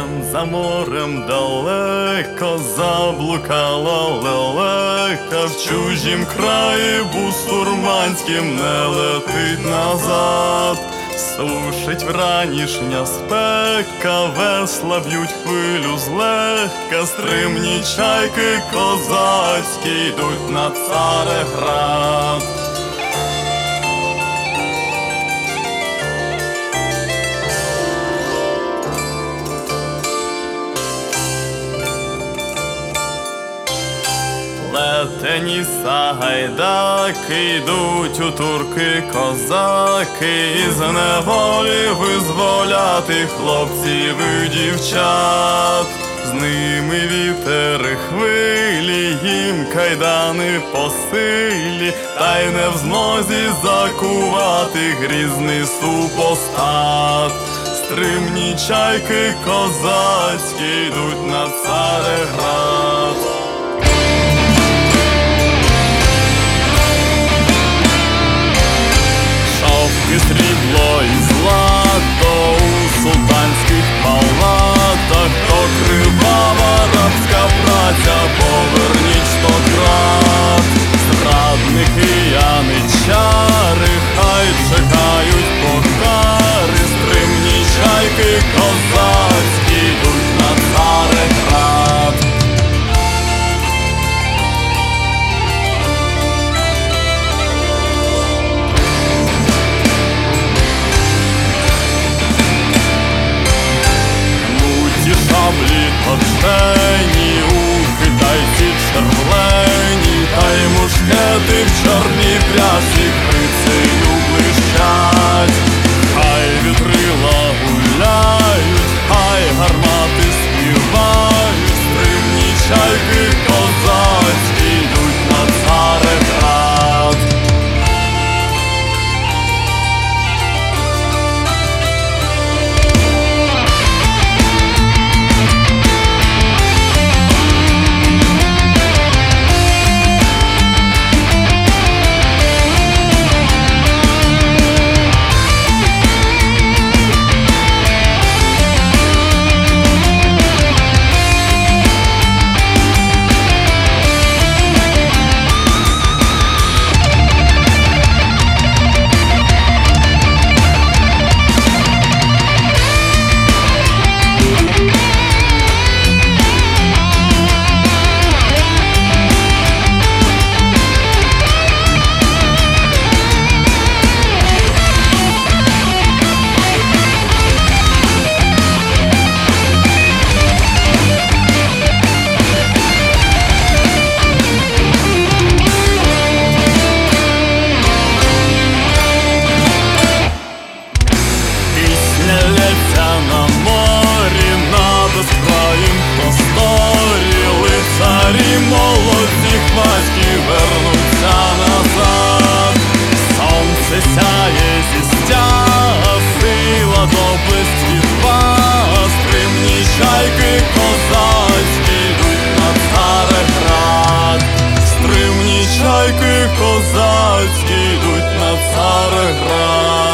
за морем далеко заблукала лелека, в чужім краї бусурманським не летить назад. Сушить вранішня спека, весла б'ють хвилю злегка, стримні чайки козацькі йдуть на Цареград. Плетені сагайдаки йдуть у турки козаки, із неволі визволяти хлопців і дівчат. З ними вітер і хвилі, їм кайдани по силі, та й не в змозі закувати грізний супостат. Стримні чайки козацькі йдуть на Цареград. І срібло і злато у султанських палатах, то кривава рабська праця, поверніть 100 крат. Зрадники, яничари, хай чекають покари, стримні чайки козацькі йдуть на Цареград. Шаблі точені, у китайці червлені, та й мушкети в чорній пряжі крицею блищать. Хай вітрила гуляють, хай гармати співають, стримні чайки козацькі йдуть на Цареград. На морі, на безкраїм просторі, лицарі молодці хвацькі вернуться назад. Сонце сяє зі стяга, сила доби світла, стримні чайки козацькі йдуть на Цареград. Стримні чайки козацькі йдуть на Цареград.